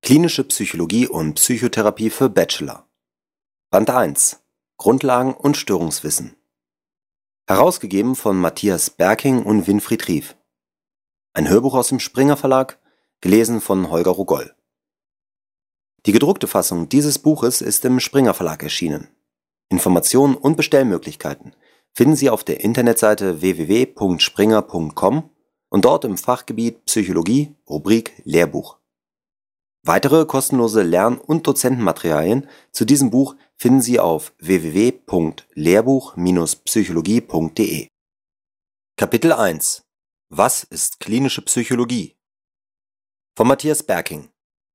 Klinische Psychologie und Psychotherapie für Bachelor. Band 1. Grundlagen und Störungswissen. Herausgegeben von Matthias Berking und Winfried Rief. Ein Hörbuch aus dem Springer Verlag, gelesen von Holger Rogoll. Die gedruckte Fassung dieses Buches ist im Springer Verlag erschienen. Informationen und Bestellmöglichkeiten finden Sie auf der Internetseite www.springer.com und dort im Fachgebiet Psychologie, Rubrik Lehrbuch. Weitere kostenlose Lern- und Dozentenmaterialien zu diesem Buch finden Sie auf www.lehrbuch-psychologie.de. Kapitel 1. Was ist klinische Psychologie? Von Matthias Berking.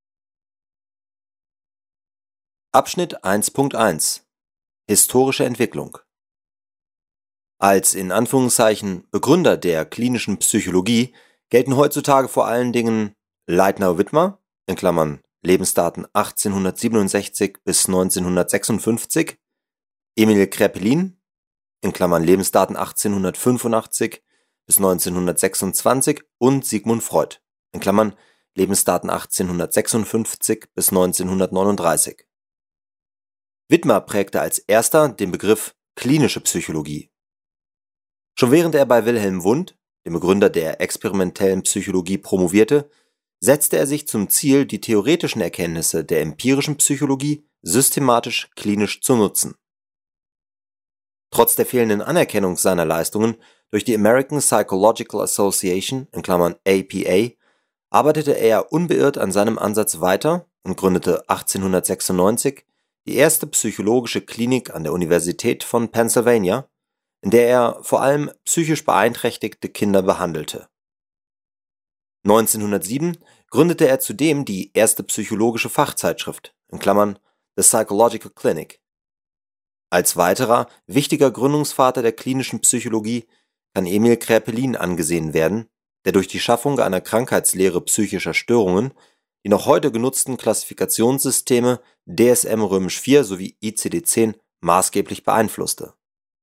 Abschnitt 1.1. Historische Entwicklung. Als in Anführungszeichen Begründer der klinischen Psychologie gelten heutzutage vor allen Dingen Leitner-Wittmer (Lebensdaten 1867 bis 1956), Emil Kraepelin (Lebensdaten 1885 bis 1926) und Sigmund Freud (Lebensdaten 1856 bis 1939). Wittmer prägte als erster den Begriff klinische Psychologie. Schon während er bei Wilhelm Wundt, dem Begründer der experimentellen Psychologie, promovierte, setzte er sich zum Ziel, die theoretischen Erkenntnisse der empirischen Psychologie systematisch klinisch zu nutzen. Trotz der fehlenden Anerkennung seiner Leistungen durch die American Psychological Association (APA) arbeitete er unbeirrt an seinem Ansatz weiter und gründete 1896 die erste psychologische Klinik an der Universität von Pennsylvania, in der er vor allem psychisch beeinträchtigte Kinder behandelte. 1907 gründete er zudem die erste psychologische Fachzeitschrift (The Psychological Clinic). Als weiterer wichtiger Gründungsvater der klinischen Psychologie kann Emil Kraepelin angesehen werden, der durch die Schaffung einer Krankheitslehre psychischer Störungen die noch heute genutzten Klassifikationssysteme DSM-IV sowie ICD-10 maßgeblich beeinflusste.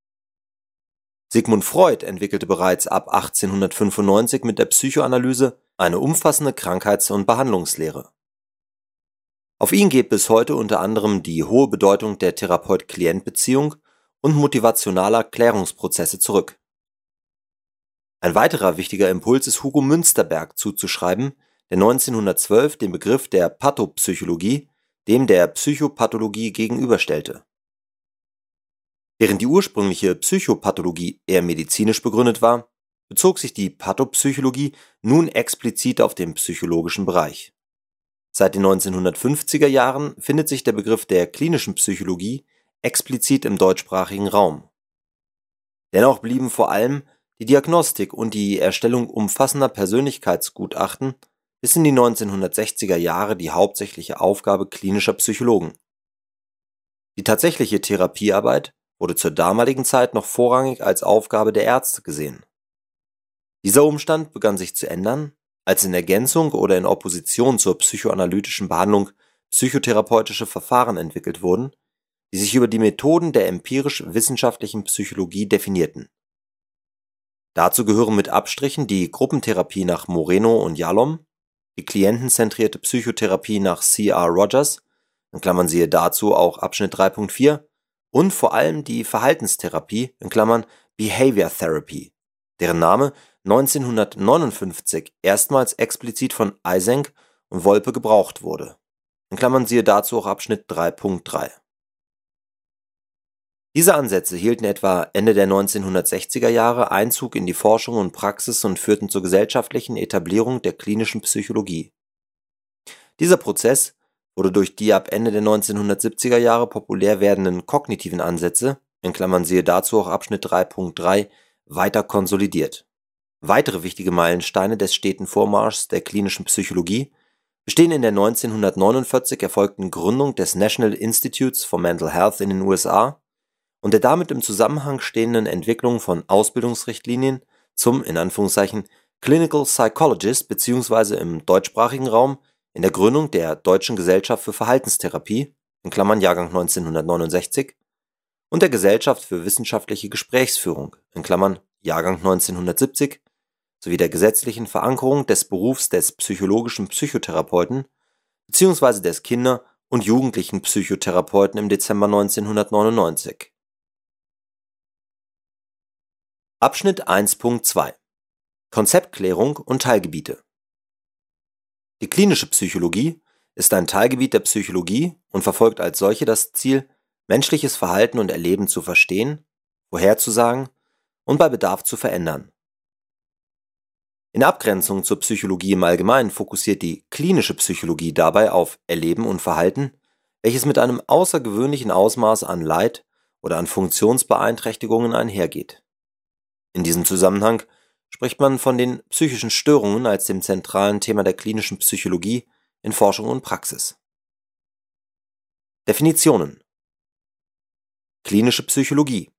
Sigmund Freud entwickelte bereits ab 1895 mit der Psychoanalyse eine umfassende Krankheits- und Behandlungslehre. Auf ihn geht bis heute unter anderem die hohe Bedeutung der Therapeut-Klient-Beziehung und motivationaler Klärungsprozesse zurück. Ein weiterer wichtiger Impuls ist Hugo Münsterberg zuzuschreiben, der 1912 den Begriff der Pathopsychologie dem der Psychopathologie gegenüberstellte. Während die ursprüngliche Psychopathologie eher medizinisch begründet war, bezog sich die Pathopsychologie nun explizit auf den psychologischen Bereich. Seit den 1950er Jahren findet sich der Begriff der klinischen Psychologie explizit im deutschsprachigen Raum. Dennoch blieben vor allem die Diagnostik und die Erstellung umfassender Persönlichkeitsgutachten bis in die 1960er Jahre die hauptsächliche Aufgabe klinischer Psychologen. Die tatsächliche Therapiearbeit wurde zur damaligen Zeit noch vorrangig als Aufgabe der Ärzte gesehen. Dieser Umstand begann sich zu ändern, als in Ergänzung oder in Opposition zur psychoanalytischen Behandlung psychotherapeutische Verfahren entwickelt wurden, die sich über die Methoden der empirisch-wissenschaftlichen Psychologie definierten. Dazu gehören mit Abstrichen die Gruppentherapie nach Moreno und Yalom, die klientenzentrierte Psychotherapie nach C.R. Rogers (siehe dazu auch Abschnitt 3.4) und vor allem die Verhaltenstherapie (Behavior Therapy), deren Name 1959 erstmals explizit von Eysenck und Wolpe gebraucht wurde (siehe dazu auch Abschnitt 3.3). Diese Ansätze hielten etwa Ende der 1960er Jahre Einzug in die Forschung und Praxis und führten zur gesellschaftlichen Etablierung der klinischen Psychologie. Dieser Prozess wurde durch die ab Ende der 1970er Jahre populär werdenden kognitiven Ansätze (siehe dazu auch Abschnitt 3.3) weiter konsolidiert. Weitere wichtige Meilensteine des steten Vormarschs der klinischen Psychologie bestehen in der 1949 erfolgten Gründung des National Institutes for Mental Health in den USA und der damit im Zusammenhang stehenden Entwicklung von Ausbildungsrichtlinien zum Clinical Psychologist bzw. im deutschsprachigen Raum in der Gründung der Deutschen Gesellschaft für Verhaltenstherapie (Jahrgang 1969) und der Gesellschaft für wissenschaftliche Gesprächsführung (Jahrgang 1970) sowie der gesetzlichen Verankerung des Berufs des psychologischen Psychotherapeuten bzw. des Kinder- und Jugendlichen Psychotherapeuten im Dezember 1999. Abschnitt 1.2 Konzeptklärung und Teilgebiete. Die klinische Psychologie ist ein Teilgebiet der Psychologie und verfolgt als solche das Ziel, menschliches Verhalten und Erleben zu verstehen, vorherzusagen und bei Bedarf zu verändern. In Abgrenzung zur Psychologie im Allgemeinen fokussiert die klinische Psychologie dabei auf Erleben und Verhalten, welches mit einem außergewöhnlichen Ausmaß an Leid oder an Funktionsbeeinträchtigungen einhergeht. In diesem Zusammenhang spricht man von den psychischen Störungen als dem zentralen Thema der klinischen Psychologie in Forschung und Praxis. Definitionen: Klinische Psychologie.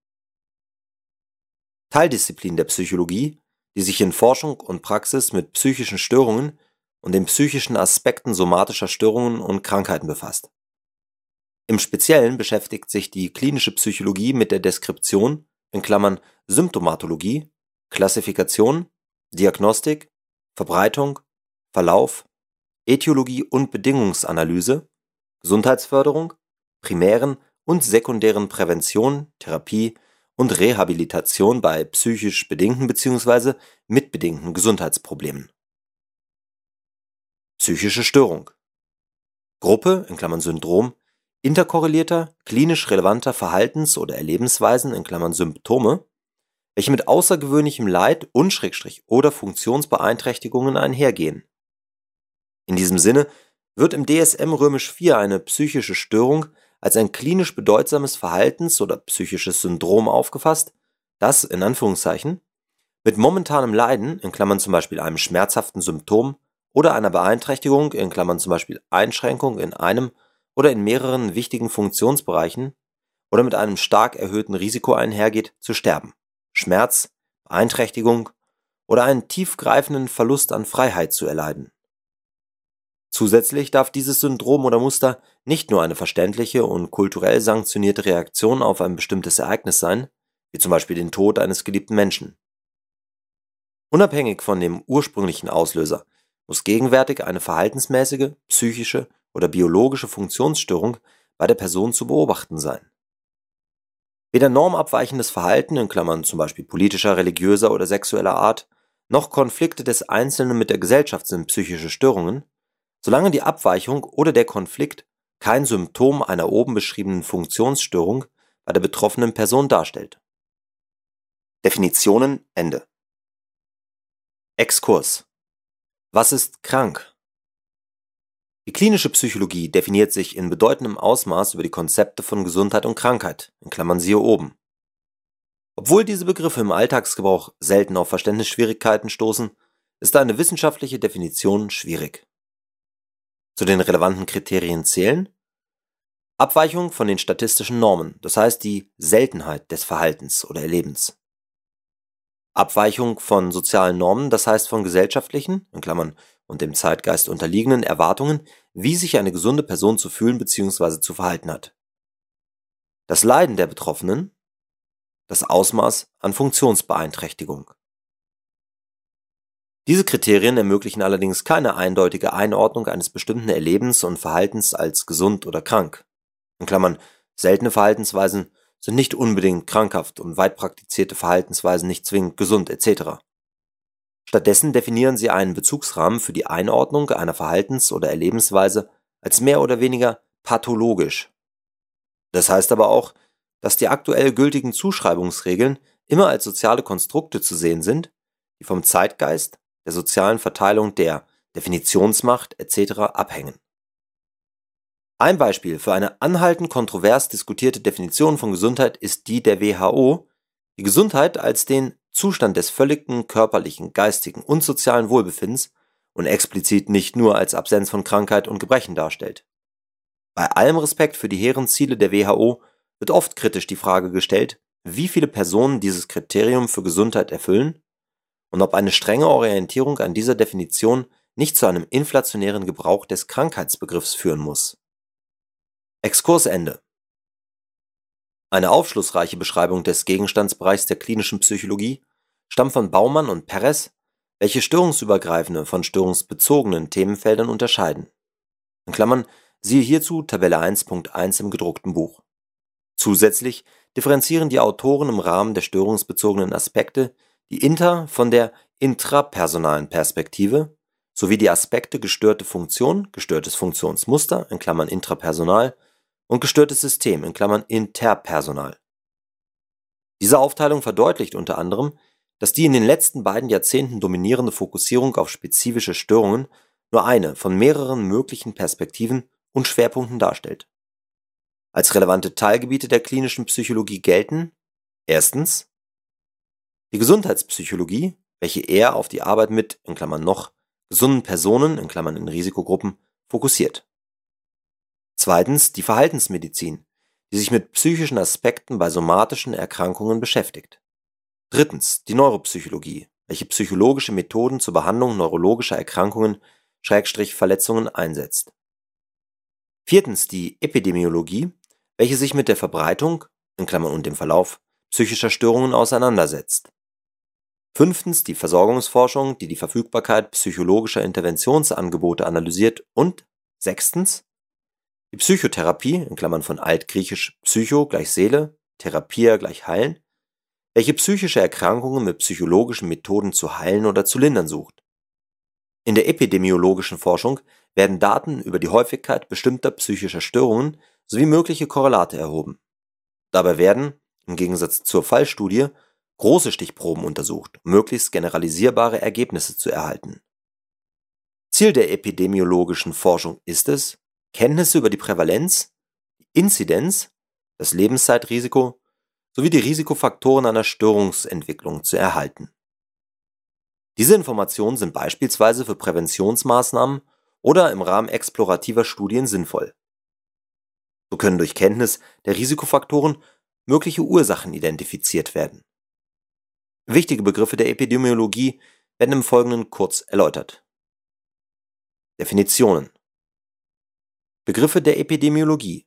Teildisziplin der Psychologie, die sich in Forschung und Praxis mit psychischen Störungen und den psychischen Aspekten somatischer Störungen und Krankheiten befasst. Im Speziellen beschäftigt sich die klinische Psychologie mit der Deskription (Symptomatologie), Klassifikation, Diagnostik, Verbreitung, Verlauf, Ätiologie und Bedingungsanalyse, Gesundheitsförderung, primären und sekundären Prävention, Therapie und Rehabilitation bei psychisch bedingten bzw. mitbedingten Gesundheitsproblemen. Psychische Störung. Gruppe (Syndrom) interkorrelierter, klinisch relevanter Verhaltens- oder Erlebensweisen (Symptome), welche mit außergewöhnlichem Leid und/oder Funktionsbeeinträchtigungen einhergehen. In diesem Sinne wird im DSM IV eine psychische Störung als ein klinisch bedeutsames Verhaltens- oder psychisches Syndrom aufgefasst, das „ mit momentanem Leiden (zum Beispiel einem schmerzhaften Symptom) oder einer Beeinträchtigung (zum Beispiel Einschränkung in einem oder in mehreren wichtigen Funktionsbereichen) oder mit einem stark erhöhten Risiko einhergeht, zu sterben, Schmerz, Beeinträchtigung oder einen tiefgreifenden Verlust an Freiheit zu erleiden. Zusätzlich darf dieses Syndrom oder Muster nicht nur eine verständliche und kulturell sanktionierte Reaktion auf ein bestimmtes Ereignis sein, wie zum Beispiel den Tod eines geliebten Menschen. Unabhängig von dem ursprünglichen Auslöser muss gegenwärtig eine verhaltensmäßige, psychische oder biologische Funktionsstörung bei der Person zu beobachten sein. Weder normabweichendes Verhalten zum Beispiel politischer, religiöser oder sexueller Art, noch Konflikte des Einzelnen mit der Gesellschaft sind psychische Störungen, solange die Abweichung oder der Konflikt kein Symptom einer oben beschriebenen Funktionsstörung bei der betroffenen Person darstellt. Definitionen Ende. Exkurs. Was ist krank? Die klinische Psychologie definiert sich in bedeutendem Ausmaß über die Konzepte von Gesundheit und Krankheit (siehe oben). Obwohl diese Begriffe im Alltagsgebrauch selten auf Verständnisschwierigkeiten stoßen, ist eine wissenschaftliche Definition schwierig. Zu den relevanten Kriterien zählen: Abweichung von den statistischen Normen, das heißt die Seltenheit des Verhaltens oder Erlebens. Abweichung von sozialen Normen, das heißt von gesellschaftlichen (und dem Zeitgeist unterliegenden) Erwartungen, wie sich eine gesunde Person zu fühlen bzw. zu verhalten hat. Das Leiden der Betroffenen. Das Ausmaß an Funktionsbeeinträchtigung. Diese Kriterien ermöglichen allerdings keine eindeutige Einordnung eines bestimmten Erlebens und Verhaltens als gesund oder krank. Seltene Verhaltensweisen sind nicht unbedingt krankhaft und weit praktizierte Verhaltensweisen nicht zwingend gesund etc. Stattdessen definieren sie einen Bezugsrahmen für die Einordnung einer Verhaltens- oder Erlebensweise als mehr oder weniger pathologisch. Das heißt aber auch, dass die aktuell gültigen Zuschreibungsregeln immer als soziale Konstrukte zu sehen sind, die vom Zeitgeist, der sozialen Verteilung der Definitionsmacht etc. abhängen. Ein Beispiel für eine anhaltend kontrovers diskutierte Definition von Gesundheit ist die der WHO, die Gesundheit als den Zustand des völligen körperlichen, geistigen und sozialen Wohlbefindens und explizit nicht nur als Absenz von Krankheit und Gebrechen darstellt. Bei allem Respekt für die hehren Ziele der WHO wird oft kritisch die Frage gestellt, wie viele Personen dieses Kriterium für Gesundheit erfüllen und ob eine strenge Orientierung an dieser Definition nicht zu einem inflationären Gebrauch des Krankheitsbegriffs führen muss. Exkursende. Eine aufschlussreiche Beschreibung des Gegenstandsbereichs der klinischen Psychologie stammt von Baumann und Perez, welche störungsübergreifende von störungsbezogenen Themenfeldern unterscheiden. Siehe hierzu Tabelle 1.1 im gedruckten Buch. Zusätzlich differenzieren die Autoren im Rahmen der störungsbezogenen Aspekte die von der intrapersonalen Perspektive sowie die Aspekte gestörte Funktion, gestörtes Funktionsmuster (intrapersonal) und gestörtes System (interpersonal). Diese Aufteilung verdeutlicht unter anderem, dass die in den letzten beiden Jahrzehnten dominierende Fokussierung auf spezifische Störungen nur eine von mehreren möglichen Perspektiven und Schwerpunkten darstellt. Als relevante Teilgebiete der klinischen Psychologie gelten: erstens die Gesundheitspsychologie, welche eher auf die Arbeit mit (noch) gesunden Personen (in Risikogruppen) fokussiert. Zweitens die Verhaltensmedizin, die sich mit psychischen Aspekten bei somatischen Erkrankungen beschäftigt. Drittens die Neuropsychologie, welche psychologische Methoden zur Behandlung neurologischer Erkrankungen/Verletzungen einsetzt. Viertens die Epidemiologie, welche sich mit der Verbreitung und dem Verlauf psychischer Störungen auseinandersetzt. Fünftens die Versorgungsforschung, die die Verfügbarkeit psychologischer Interventionsangebote analysiert. Und sechstens die Psychotherapie von altgriechisch psycho = Seele, therapia = heilen, welche psychische Erkrankungen mit psychologischen Methoden zu heilen oder zu lindern sucht. In der epidemiologischen Forschung werden Daten über die Häufigkeit bestimmter psychischer Störungen sowie mögliche Korrelate erhoben. Dabei werden, im Gegensatz zur Fallstudie, große Stichproben untersucht, um möglichst generalisierbare Ergebnisse zu erhalten. Ziel der epidemiologischen Forschung ist es, Kenntnisse über die Prävalenz, die Inzidenz, das Lebenszeitrisiko sowie die Risikofaktoren einer Störungsentwicklung zu erhalten. Diese Informationen sind beispielsweise für Präventionsmaßnahmen oder im Rahmen explorativer Studien sinnvoll. So können durch Kenntnis der Risikofaktoren mögliche Ursachen identifiziert werden. Wichtige Begriffe der Epidemiologie werden im Folgenden kurz erläutert. Definitionen. Begriffe der Epidemiologie.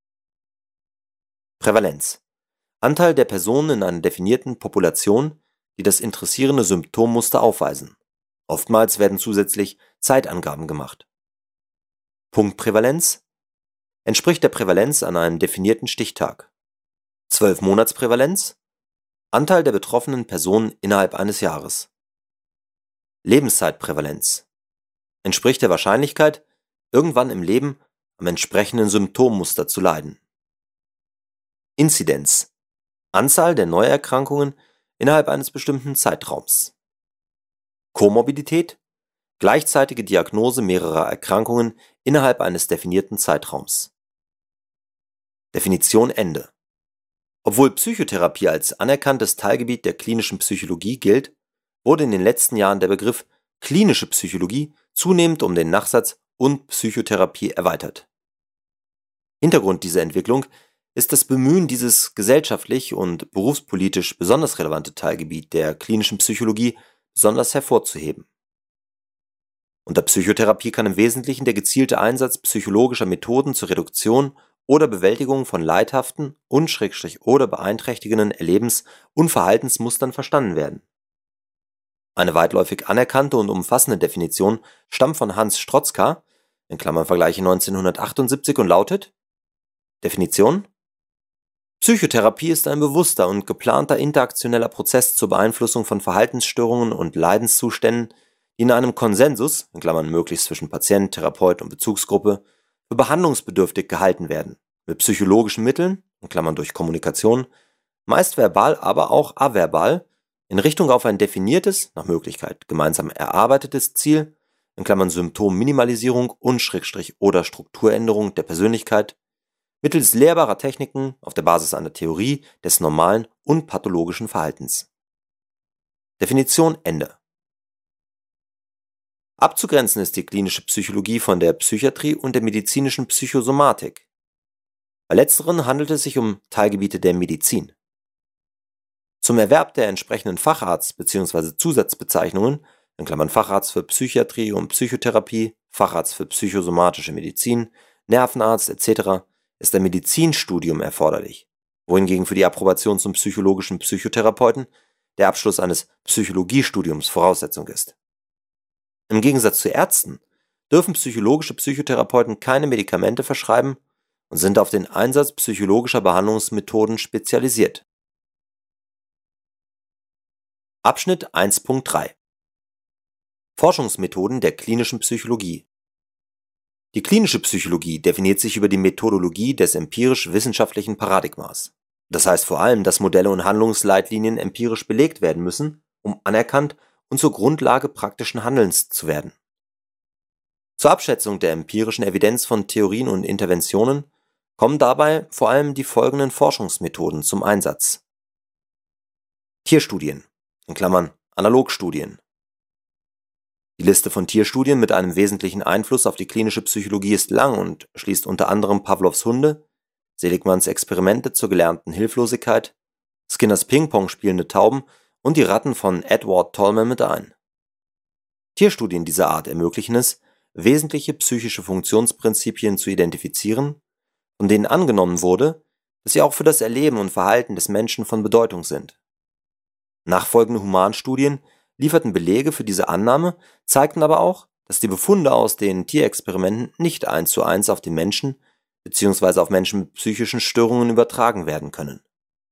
Prävalenz: Anteil der Personen in einer definierten Population, die das interessierende Symptommuster aufweisen. Oftmals werden zusätzlich Zeitangaben gemacht. Punktprävalenz: Entspricht der Prävalenz an einem definierten Stichtag. 12-Monats-Prävalenz: Anteil der betroffenen Personen innerhalb eines Jahres. Lebenszeitprävalenz: Entspricht der Wahrscheinlichkeit, irgendwann im Leben am entsprechenden Symptommuster zu leiden. Inzidenz: Anzahl der Neuerkrankungen innerhalb eines bestimmten Zeitraums. Komorbidität: Gleichzeitige Diagnose mehrerer Erkrankungen innerhalb eines definierten Zeitraums. Definition Ende. Obwohl Psychotherapie als anerkanntes Teilgebiet der klinischen Psychologie gilt, wurde in den letzten Jahren der Begriff klinische Psychologie zunehmend um den Nachsatz und Psychotherapie erweitert. Hintergrund dieser Entwicklung ist das Bemühen, dieses gesellschaftlich und berufspolitisch besonders relevante Teilgebiet der klinischen Psychologie besonders hervorzuheben. Unter Psychotherapie kann im Wesentlichen der gezielte Einsatz psychologischer Methoden zur Reduktion oder Bewältigung von leidhaften und/oder beeinträchtigenden Erlebens- und Verhaltensmustern verstanden werden. Eine weitläufig anerkannte und umfassende Definition stammt von Hans Strotzka (Vergleiche 1978) und lautet: Definition: Psychotherapie ist ein bewusster und geplanter interaktioneller Prozess zur Beeinflussung von Verhaltensstörungen und Leidenszuständen, die in einem Konsensus (möglichst zwischen Patient, Therapeut und Bezugsgruppe) für behandlungsbedürftig gehalten werden, mit psychologischen Mitteln (durch Kommunikation), meist verbal, aber auch averbal, in Richtung auf ein definiertes, nach Möglichkeit gemeinsam erarbeitetes Ziel (Symptomminimalisierung und/oder Strukturänderung der Persönlichkeit) mittels lehrbarer Techniken auf der Basis einer Theorie des normalen und pathologischen Verhaltens. Definition Ende. Abzugrenzen ist die klinische Psychologie von der Psychiatrie und der medizinischen Psychosomatik. Bei letzteren handelt es sich um Teilgebiete der Medizin. Zum Erwerb der entsprechenden Facharzt- bzw. Zusatzbezeichnungen (Facharzt für Psychiatrie und Psychotherapie, Facharzt für psychosomatische Medizin, Nervenarzt etc.) ist ein Medizinstudium erforderlich, wohingegen für die Approbation zum psychologischen Psychotherapeuten der Abschluss eines Psychologiestudiums Voraussetzung ist. Im Gegensatz zu Ärzten dürfen psychologische Psychotherapeuten keine Medikamente verschreiben und sind auf den Einsatz psychologischer Behandlungsmethoden spezialisiert. Abschnitt 1.3 Forschungsmethoden der klinischen Psychologie. Die klinische Psychologie definiert sich über die Methodologie des empirisch-wissenschaftlichen Paradigmas. Das heißt vor allem, dass Modelle und Handlungsleitlinien empirisch belegt werden müssen, um anerkannt und zur Grundlage praktischen Handelns zu werden. Zur Abschätzung der empirischen Evidenz von Theorien und Interventionen kommen dabei vor allem die folgenden Forschungsmethoden zum Einsatz. Tierstudien (Analogstudien). Die Liste von Tierstudien mit einem wesentlichen Einfluss auf die klinische Psychologie ist lang und schließt unter anderem Pavlovs Hunde, Seligmans Experimente zur gelernten Hilflosigkeit, Skinners Ping-Pong spielende Tauben und die Ratten von Edward Tolman mit ein. Tierstudien dieser Art ermöglichen es, wesentliche psychische Funktionsprinzipien zu identifizieren, von denen angenommen wurde, dass sie auch für das Erleben und Verhalten des Menschen von Bedeutung sind. Nachfolgende Humanstudien lieferten Belege für diese Annahme, zeigten aber auch, dass die Befunde aus den Tierexperimenten nicht 1:1 auf den Menschen bzw. auf Menschen mit psychischen Störungen übertragen werden können.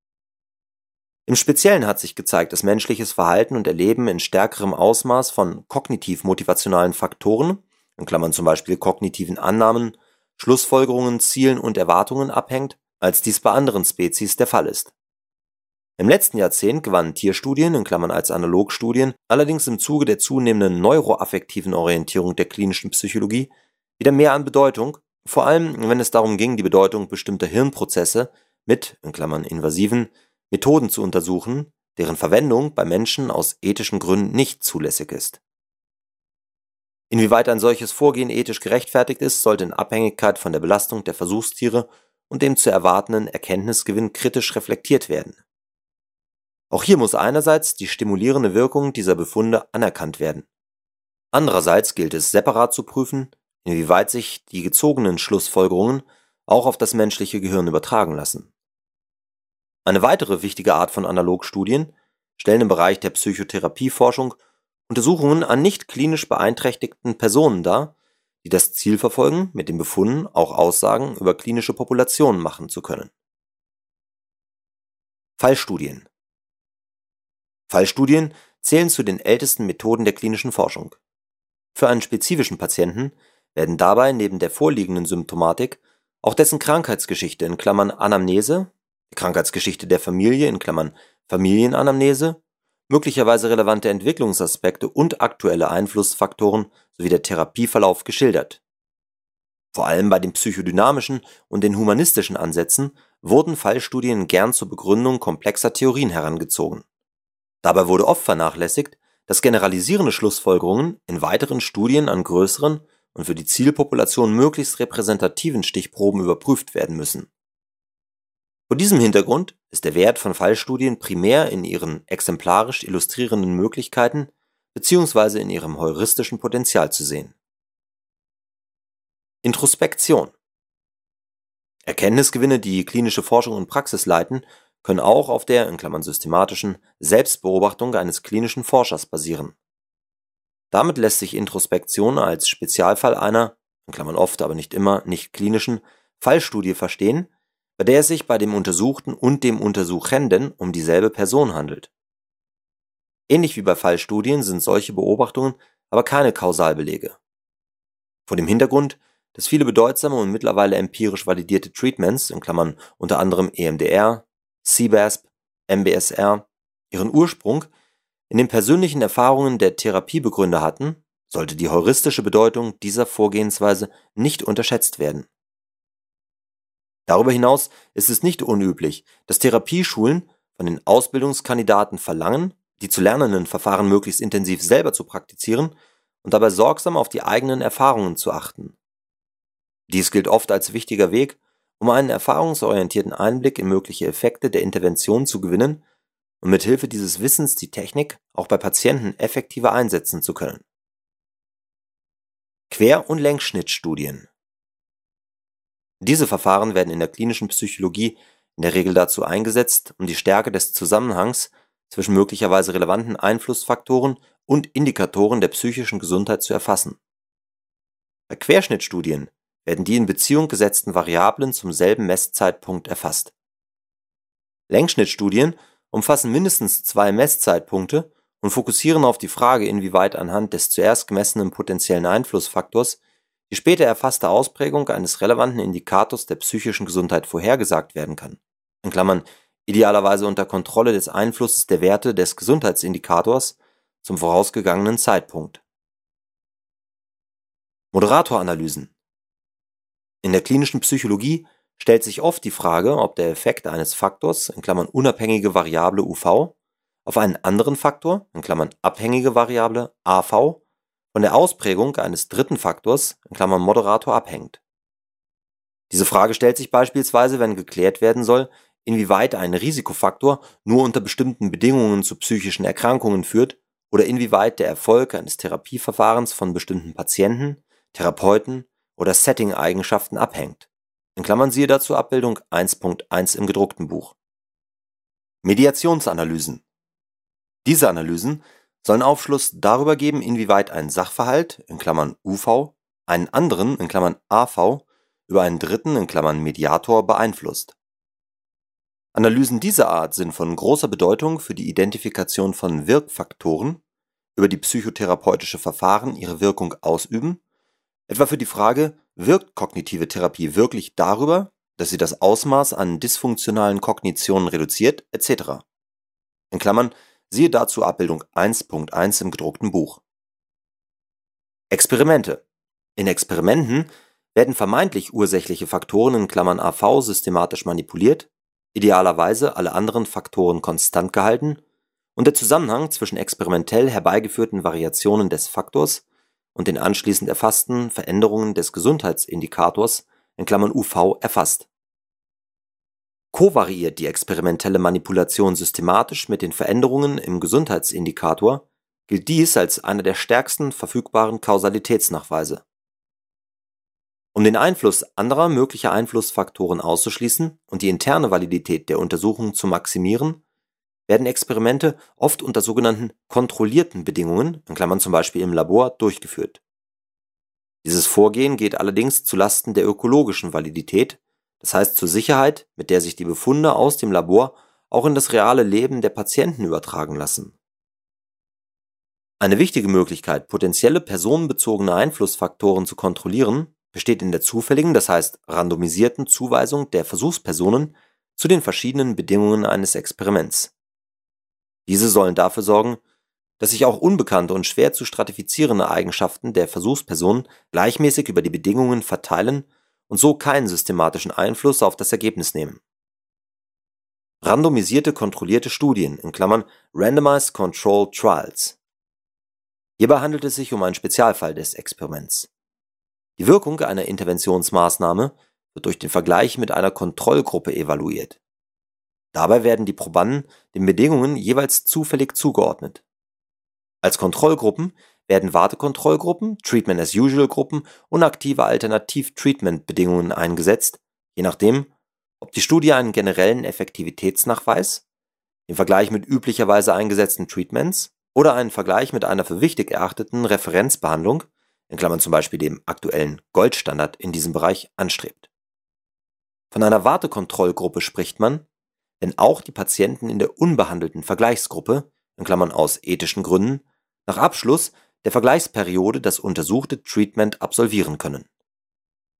Im Speziellen hat sich gezeigt, dass menschliches Verhalten und Erleben in stärkerem Ausmaß von kognitiv-motivationalen Faktoren (zum Beispiel kognitiven Annahmen, Schlussfolgerungen, Zielen und Erwartungen) abhängt, als dies bei anderen Spezies der Fall ist. Im letzten Jahrzehnt gewannen Tierstudien (als Analogstudien) allerdings im Zuge der zunehmenden neuroaffektiven Orientierung der klinischen Psychologie wieder mehr an Bedeutung, vor allem wenn es darum ging, die Bedeutung bestimmter Hirnprozesse mit (invasiven) Methoden zu untersuchen, deren Verwendung bei Menschen aus ethischen Gründen nicht zulässig ist. Inwieweit ein solches Vorgehen ethisch gerechtfertigt ist, sollte in Abhängigkeit von der Belastung der Versuchstiere und dem zu erwartenden Erkenntnisgewinn kritisch reflektiert werden. Auch hier muss einerseits die stimulierende Wirkung dieser Befunde anerkannt werden. Andererseits gilt es separat zu prüfen, inwieweit sich die gezogenen Schlussfolgerungen auch auf das menschliche Gehirn übertragen lassen. Eine weitere wichtige Art von Analogstudien stellen im Bereich der Psychotherapieforschung Untersuchungen an nicht klinisch beeinträchtigten Personen dar, die das Ziel verfolgen, mit den Befunden auch Aussagen über klinische Populationen machen zu können. Fallstudien. Fallstudien zählen zu den ältesten Methoden der klinischen Forschung. Für einen spezifischen Patienten werden dabei neben der vorliegenden Symptomatik auch dessen Krankheitsgeschichte (Anamnese), die Krankheitsgeschichte der Familie (Familienanamnese), möglicherweise relevante Entwicklungsaspekte und aktuelle Einflussfaktoren sowie der Therapieverlauf geschildert. Vor allem bei den psychodynamischen und den humanistischen Ansätzen wurden Fallstudien gern zur Begründung komplexer Theorien herangezogen. Dabei wurde oft vernachlässigt, dass generalisierende Schlussfolgerungen in weiteren Studien an größeren und für die Zielpopulation möglichst repräsentativen Stichproben überprüft werden müssen. Vor diesem Hintergrund ist der Wert von Fallstudien primär in ihren exemplarisch illustrierenden Möglichkeiten bzw. in ihrem heuristischen Potenzial zu sehen. Introspektion. Erkenntnisgewinne, die klinische Forschung und Praxis leiten, können auch auf der systematischen Selbstbeobachtung eines klinischen Forschers basieren. Damit lässt sich Introspektion als Spezialfall einer (oft, aber nicht immer) nicht klinischen Fallstudie verstehen, bei der es sich bei dem Untersuchten und dem Untersuchenden um dieselbe Person handelt. Ähnlich wie bei Fallstudien sind solche Beobachtungen aber keine Kausalbelege. Vor dem Hintergrund, dass viele bedeutsame und mittlerweile empirisch validierte Treatments (unter anderem EMDR, CBASP, MBSR) ihren Ursprung in den persönlichen Erfahrungen der Therapiebegründer hatten, sollte die heuristische Bedeutung dieser Vorgehensweise nicht unterschätzt werden. Darüber hinaus ist es nicht unüblich, dass Therapieschulen von den Ausbildungskandidaten verlangen, die zu lernenden Verfahren möglichst intensiv selber zu praktizieren und dabei sorgsam auf die eigenen Erfahrungen zu achten. Dies gilt oft als wichtiger Weg, um einen erfahrungsorientierten Einblick in mögliche Effekte der Intervention zu gewinnen und mithilfe dieses Wissens die Technik auch bei Patienten effektiver einsetzen zu können. Quer- und Längsschnittstudien. Diese Verfahren werden in der klinischen Psychologie in der Regel dazu eingesetzt, um die Stärke des Zusammenhangs zwischen möglicherweise relevanten Einflussfaktoren und Indikatoren der psychischen Gesundheit zu erfassen. Bei Querschnittstudien werden die in Beziehung gesetzten Variablen zum selben Messzeitpunkt erfasst. Längsschnittstudien umfassen mindestens 2 Messzeitpunkte und fokussieren auf die Frage, inwieweit anhand des zuerst gemessenen potenziellen Einflussfaktors die später erfasste Ausprägung eines relevanten Indikators der psychischen Gesundheit vorhergesagt werden kann. In Klammern idealerweise unter Kontrolle des Einflusses der Werte des Gesundheitsindikators zum vorausgegangenen Zeitpunkt. Moderatoranalysen. In der klinischen Psychologie stellt sich oft die Frage, ob der Effekt eines Faktors in Klammern unabhängige Variable UV auf einen anderen Faktor in Klammern abhängige Variable AV von der Ausprägung eines dritten Faktors in Klammern Moderator abhängt. Diese Frage stellt sich beispielsweise, wenn geklärt werden soll, inwieweit ein Risikofaktor nur unter bestimmten Bedingungen zu psychischen Erkrankungen führt oder inwieweit der Erfolg eines Therapieverfahrens von bestimmten Patienten, Therapeuten oder Setting-Eigenschaften abhängt. In Klammern siehe dazu Abbildung 1.1 im gedruckten Buch. Mediationsanalysen. Diese Analysen sollen Aufschluss darüber geben, inwieweit ein Sachverhalt in Klammern UV einen anderen in Klammern AV über einen dritten in Klammern Mediator beeinflusst. Analysen dieser Art sind von großer Bedeutung für die Identifikation von Wirkfaktoren, über die psychotherapeutische Verfahren ihre Wirkung ausüben, etwa für die Frage, wirkt kognitive Therapie wirklich darüber, dass sie das Ausmaß an dysfunktionalen Kognitionen reduziert, etc. In Klammern siehe dazu Abbildung 1.1 im gedruckten Buch. Experimente. In Experimenten werden vermeintlich ursächliche Faktoren in Klammern AV systematisch manipuliert, idealerweise alle anderen Faktoren konstant gehalten und der Zusammenhang zwischen experimentell herbeigeführten Variationen des Faktors und den anschließend erfassten Veränderungen des Gesundheitsindikators in Klammern UV erfasst. Kovariiert die experimentelle Manipulation systematisch mit den Veränderungen im Gesundheitsindikator, gilt dies als einer der stärksten verfügbaren Kausalitätsnachweise. Um den Einfluss anderer möglicher Einflussfaktoren auszuschließen und die interne Validität der Untersuchung zu maximieren, werden Experimente oft unter sogenannten kontrollierten Bedingungen, in Klammern zum Beispiel im Labor, durchgeführt. Dieses Vorgehen geht allerdings zulasten der ökologischen Validität, das heißt zur Sicherheit, mit der sich die Befunde aus dem Labor auch in das reale Leben der Patienten übertragen lassen. Eine wichtige Möglichkeit, potenzielle personenbezogene Einflussfaktoren zu kontrollieren, besteht in der zufälligen, das heißt randomisierten Zuweisung der Versuchspersonen zu den verschiedenen Bedingungen eines Experiments. Diese sollen dafür sorgen, dass sich auch unbekannte und schwer zu stratifizierende Eigenschaften der Versuchspersonen gleichmäßig über die Bedingungen verteilen und so keinen systematischen Einfluss auf das Ergebnis nehmen. Randomisierte kontrollierte Studien in Klammern Randomized Controlled Trials. Hierbei handelt es sich um einen Spezialfall des Experiments. Die Wirkung einer Interventionsmaßnahme wird durch den Vergleich mit einer Kontrollgruppe evaluiert. Dabei werden die Probanden den Bedingungen jeweils zufällig zugeordnet. Als Kontrollgruppen werden Wartekontrollgruppen, Treatment-as-usual-Gruppen und aktive Alternativ-Treatment-Bedingungen eingesetzt, je nachdem, ob die Studie einen generellen Effektivitätsnachweis, den Vergleich mit üblicherweise eingesetzten Treatments oder einen Vergleich mit einer für wichtig erachteten Referenzbehandlung, in Klammern zum Beispiel dem aktuellen Goldstandard in diesem Bereich, anstrebt. Von einer Wartekontrollgruppe spricht man, wenn auch die Patienten in der unbehandelten Vergleichsgruppe, in Klammern aus ethischen Gründen, nach Abschluss der Vergleichsperiode das untersuchte Treatment absolvieren können